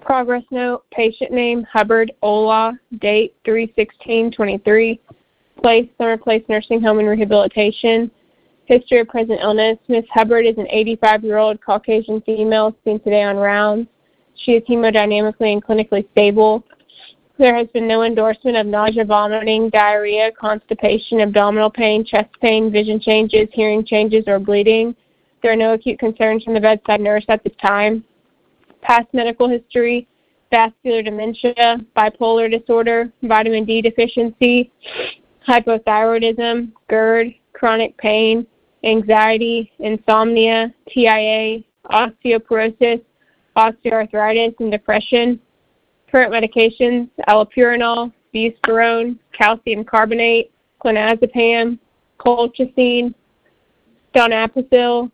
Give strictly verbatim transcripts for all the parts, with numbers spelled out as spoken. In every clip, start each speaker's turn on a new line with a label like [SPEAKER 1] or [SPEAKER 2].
[SPEAKER 1] Progress note, patient name, Hubbard Ola, date three sixteen twenty-three, place, Summer Place Nursing Home and Rehabilitation. History of present illness, Miz Hubbard is an eighty-five-year-old Caucasian female seen today on rounds. She is hemodynamically and clinically stable. There has been no endorsement of nausea, vomiting, diarrhea, constipation, abdominal pain, chest pain, vision changes, hearing changes, or bleeding. There are no acute concerns from the bedside nurse at this time. Past medical history, vascular dementia, bipolar disorder, vitamin D deficiency, hypothyroidism, GERD, chronic pain, anxiety, insomnia, T I A, osteoporosis, osteoarthritis, and depression. Current medications, allopurinol, buspirone, calcium carbonate, clonazepam, colchicine, donepezil,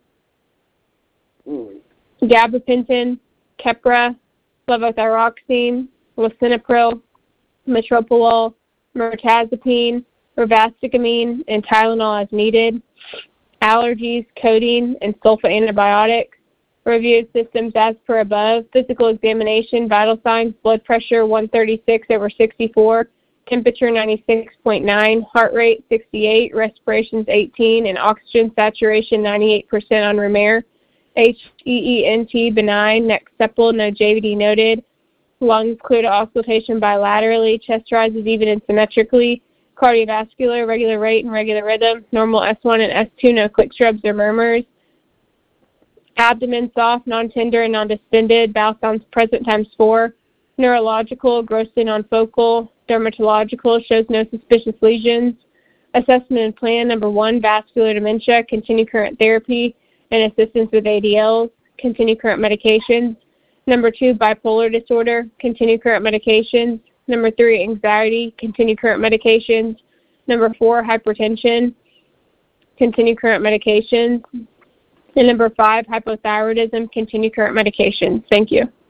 [SPEAKER 1] gabapentin, Keppra, levothyroxine, lisinopril, metoprolol, mirtazapine, rivastigmine, and Tylenol as needed. Allergies, codeine, and sulfa antibiotics. Review of systems as per above. Physical examination, vital signs, blood pressure one thirty-six over sixty-four, temperature ninety-six point nine, heart rate sixty-eight, respirations eighteen, and oxygen saturation ninety-eight percent on Romer. H E E N T benign, neck supple, no J V D noted. Lungs clear to auscultation bilaterally, chest rises even and symmetrically. Cardiovascular, regular rate and regular rhythm. Normal S one and S two, no click shrubs or murmurs. Abdomen soft, non-tender, and non-distended. Bowel sounds present times four. Neurological, grossly non-focal. Dermatological, shows no suspicious lesions. Assessment and plan, number one, vascular dementia, continue current therapy and assistance with A D Ls, continue current medications. Number two, bipolar disorder, continue current medications. Number three, anxiety, continue current medications. Number four, hypertension, continue current medications. And number five, hypothyroidism, continue current medications. Thank you.